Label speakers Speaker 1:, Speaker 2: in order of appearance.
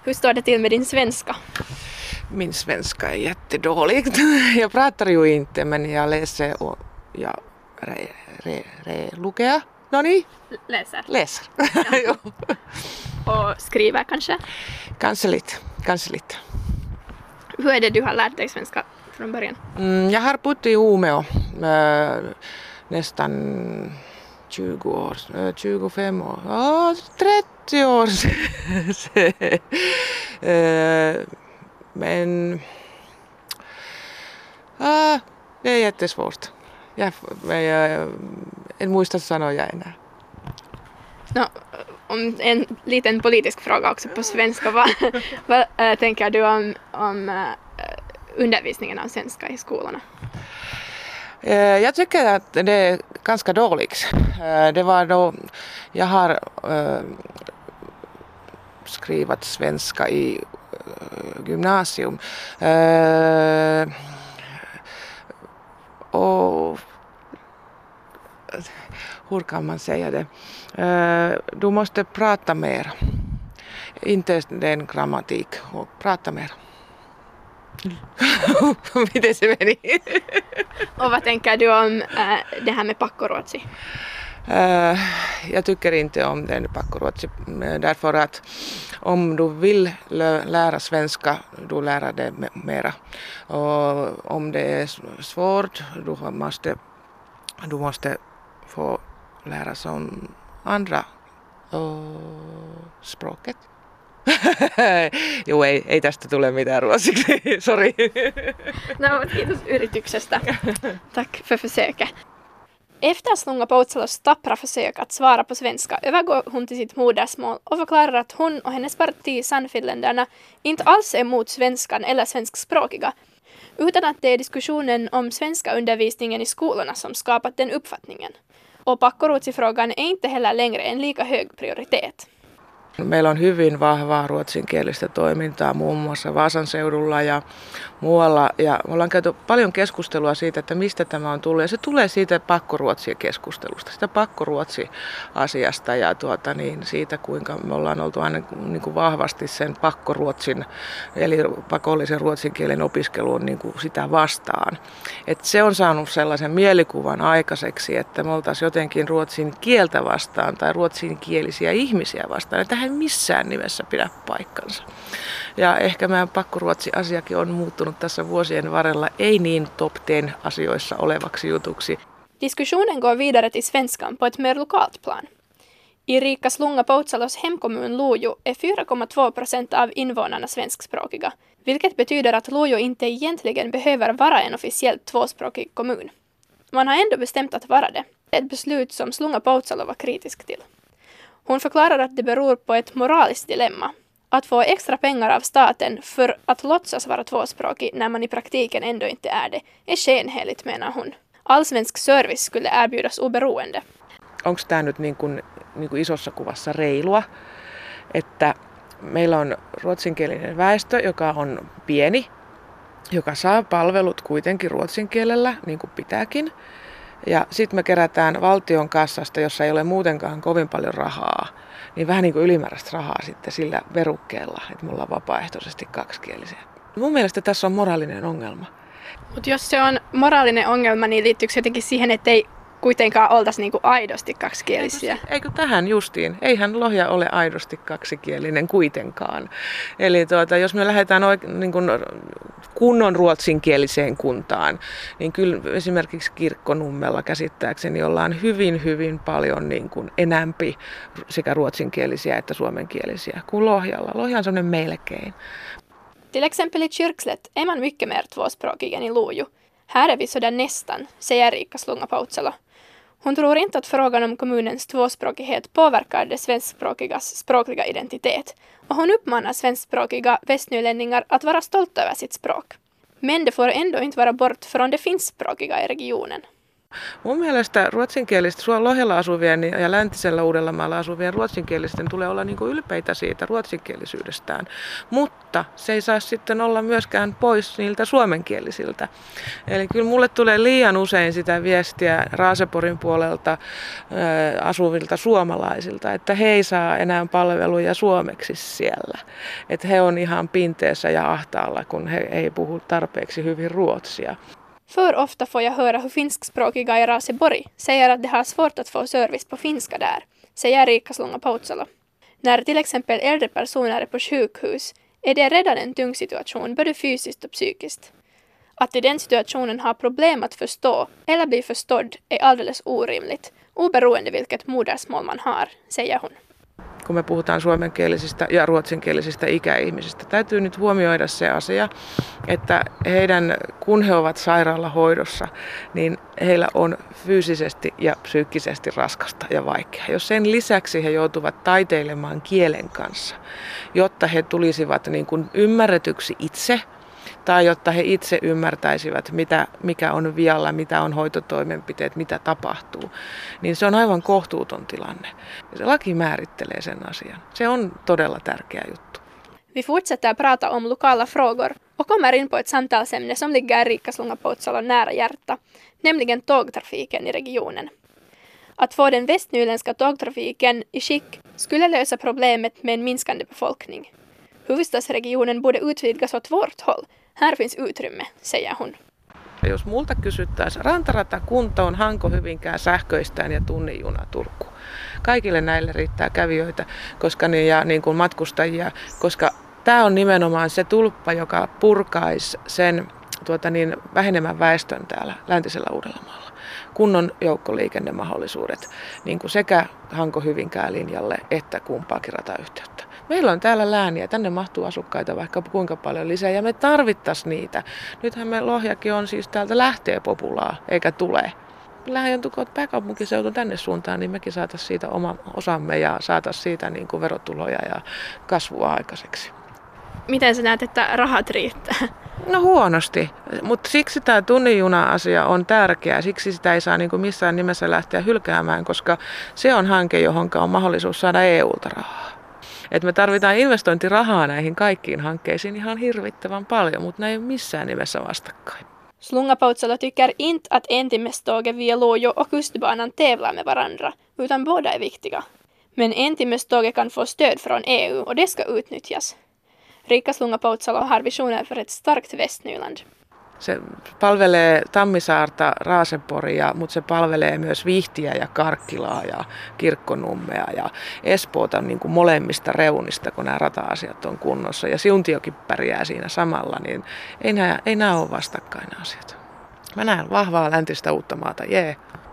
Speaker 1: Hur står det till med din svenska?
Speaker 2: Min svenska är jättedålig. Jag pratar ju inte, men jag läser och jag lukea. Noni? Läser.
Speaker 1: Ja. Och skriver kanske?
Speaker 2: Kanske lite.
Speaker 1: Hur är det du har lärt dig svenska från början?
Speaker 2: Jag har bott i Umeå nästan 20 år, 25 år, 30 år. Men det är jättesvårt. Jag en muista sanoja enää.
Speaker 1: No, om en liten politisk fråga också på svenska. Vad tänker du om undervisningen av svenska i skolorna?
Speaker 2: Jag tycker att det är ganska dåligt. Det var då jag har skrivit svenska i gymnasium. Och hur kan man säga det? Du måste prata mer. Inte den grammatik. Och prata mer. Miten se meni?
Speaker 1: Och vad tänker du om det här med pakkoruotsi?
Speaker 2: Jag tycker inte om den pakkoruotsi därför att om du vill lära svenska, du lär det mera. Och om det är svårt, du måste få lära sig om andra språket. Joo, ei tästä tule mitään ruotsiksi. Sorry.
Speaker 1: No, kiitos yrityksestä. Tack för försöket. Efter Slunga Poutsalos tappra försök att svara på svenska övergår hon till sitt modersmål och förklarar att hon och hennes parti Sannfinländarna inte alls är emot svenskan eller svenskspråkiga, utan att det är diskussionen om svenska undervisningen i skolorna som skapat den uppfattningen. Och pakkoruotsi-frågan är inte heller längre en lika hög prioritet.
Speaker 2: Meillä on hyvin vahvaa ruotsinkielistä toimintaa muun muassa Vaasan seudulla ja muualla. Ja me ollaan käyty paljon keskustelua siitä, että mistä tämä on tullut. Ja se tulee siitä pakkoruotsi-keskustelusta, sitä pakkoruotsi-asiasta ja siitä, kuinka me ollaan oltu aina niin kuin vahvasti sen pakkoruotsin, eli pakollisen ruotsin kielen opiskeluun niin kuin sitä vastaan. Et se on saanut sellaisen mielikuvan aikaiseksi, että me oltaisiin jotenkin ruotsin kieltä vastaan tai ruotsinkielisiä ihmisiä vastaan. Ja tähän ei missään nimessä pidä paikkansa. Ja ehkä meidän pakkoruotsi-asiakin on muuttunut tässä vuosien varrella ei niin top 10 asioissa olevaksi jutuksi.
Speaker 1: Diskussionen går vidare till svenskan på ett mer lokalt plan. I rika Slunga Poutsalos hemkommun Lojo är 4,2% av invånarna svenskspråkiga, vilket betyder att Lojo inte egentligen behöver vara en officiellt tvåspråkig kommun. Man har ändå bestämt att vara det. Ett beslut som Slunga Poutsalo var kritisk till. Hon förklarar att det beror på ett moraliskt dilemma. Att få extra pengar av staten för att låtsas vara tvåspråkig när man i praktiken ändå inte är det är skenheligt, menar hon. Allsvensk service skulle erbjudas oberoende.
Speaker 2: Onko tämä nyt niin kuin isossa kuvassa reilua, että meillä on ruotsinkielinen väestö, joka on pieni, joka saa palvelut kuitenkin ruotsin kielellä, niin kuin pitääkin. Ja sitten me kerätään valtion kassasta, jossa ei ole muutenkaan kovin paljon rahaa, niin vähän niin kuin ylimääräistä rahaa sitten sillä verukkeella, että me ollaan vapaaehtoisesti kaksikielisiä. Mun mielestä tässä on moraalinen ongelma.
Speaker 1: Mutta jos se on moraalinen ongelma, niin liittyykö se jotenkin siihen, että ei kuitenkaan oltaisi niinku aidosti kaksikielisiä?
Speaker 2: Eikö tähän justiin? Eihän Lohja ole aidosti kaksikielinen kuitenkaan. Eli jos me lähdetään niin kuin kunnon ruotsinkieliseen kuntaan, niin kyllä esimerkiksi Kirkkonummella käsittääkseni ollaan hyvin paljon niin kuin enämpi sekä ruotsinkielisiä että suomenkielisiä kuin Lohjalla. Lohja on sellainen melkein.
Speaker 1: Till exempel i Kyrkslätt är man mycket mer tvåspråkig än i Lojo. Här är vi sådär nästan, säger Rika Slunga Poutsalo. Hon tror inte att frågan om kommunens tvåspråkighet påverkar de svenskspråkigas språkliga identitet. Och hon uppmanar svenskspråkiga västnylänningar att vara stolta över sitt språk. Men det får ändå inte vara bort från de finskspråkiga i regionen.
Speaker 2: Mun mielestä ruotsinkielistä Lohjalla asuvien ja läntisellä Uudellamaalla asuvien ruotsinkielisten tulee olla niin kuin ylpeitä siitä ruotsinkielisyydestään, mutta se ei saa sitten olla myöskään pois niiltä suomenkielisiltä. Eli kyllä mulle tulee liian usein sitä viestiä Raaseporin puolelta asuvilta suomalaisilta, että he ei saa enää palveluja suomeksi siellä. Että he on ihan pinteessä ja ahtaalla, kun he ei puhu tarpeeksi hyvin ruotsia.
Speaker 1: För ofta får jag höra hur finskspråkiga i Raseborg säger att de har svårt att få service på finska där, säger Riikka Slunga-Poutsalo. När till exempel äldre personer är på sjukhus är det redan en tung situation både fysiskt och psykiskt. Att i den situationen ha problem att förstå eller bli förstådd är alldeles orimligt, oberoende vilket modersmål man har, säger hon.
Speaker 2: Kun me puhutaan suomenkielisistä ja ruotsinkielisistä ikäihmisistä, täytyy nyt huomioida se asia, että kun he ovat sairaalahoidossa, niin heillä on fyysisesti ja psyykkisesti raskasta ja vaikeaa. Jos sen lisäksi he joutuvat taiteilemaan kielen kanssa, jotta he tulisivat niin kuin ymmärretyksi itse, tai jotta he itse ymmärtäisivät, mikä on vialla, mitä on hoitotoimenpiteet, mitä tapahtuu, niin se on aivan kohtuuton tilanne. Se laki määrittelee sen asian. Se on todella tärkeä juttu.
Speaker 1: Vi fortsätter prata om lokala frågor och kommer in på ett samtalsämne som ligger Riikka Slunga-Poutsalo nära hjärta, nämligen tågtrafiken i regionen. Att få den västnyländska tågtrafiken i skick skulle lösa problemet med en minskande befolkning. Huvudstadsregionen borde utvidgas åt vårt håll. Här finns utrymme, säger hon.
Speaker 2: Ja jos multa kysyttäisiin, rantarata kuntoon, Hanko-Hyvinkää sähköistään ja tunnin juna Turku. Kaikille näille riittää kävijöitä ja niin kuin matkustajia, koska tämä on nimenomaan se tulppa, joka purkaisi sen vähenemän väestön täällä läntisellä Uudellamaalla. Kunnon joukkoliikennemahdollisuudet niin kuin sekä Hanko-Hyvinkää linjalle että kumpaakin ratayhteyttä. Meillä on täällä lääniä, tänne mahtuu asukkaita vaikka kuinka paljon lisää ja me tarvittaisiin niitä. Nythän me Lohjakin on siis täältä lähtee populaa, eikä tule. Lähentukoot pääkaupunkiseutu tänne suuntaan, niin mekin saataisiin siitä oma osamme ja saataisiin siitä niin kuin verotuloja ja kasvua aikaiseksi.
Speaker 1: Miten sä näet, että rahat riittää?
Speaker 2: No huonosti, mutta siksi tämä tunnin juna-asia on tärkeä. Siksi sitä ei saa niin kuin missään nimessä lähteä hylkäämään, koska se on hanke, johon on mahdollisuus saada EUlta rahaa. Et me tarvitaan investointirahaa näihin kaikkiin hankkeisiin ihan hirvittävän paljon, mutta ne ei ole missään nimessä vastakkain.
Speaker 1: Slunga-Poutsalo tycker inte att entimmeståget via Lojo och kustbanan tävlar med varandra, utan båda är viktiga. Men entimmeståget kan få stöd från EU och det ska utnyttjas. Riikka Slunga-Poutsalo har visioner för ett starkt Västnyland.
Speaker 2: Se palvelee Tammisaarta, Raaseporia, mutta se palvelee myös Vihtiä ja Karkkilaa ja Kirkkonummea ja Espoota niin kuin molemmista reunista, kun nämä rata-asiat on kunnossa. Ja Siuntiokin pärjää siinä samalla, niin ei nämä ole vastakkain asiat. Mä näen vahvaa läntistä Uuttamaata, jee.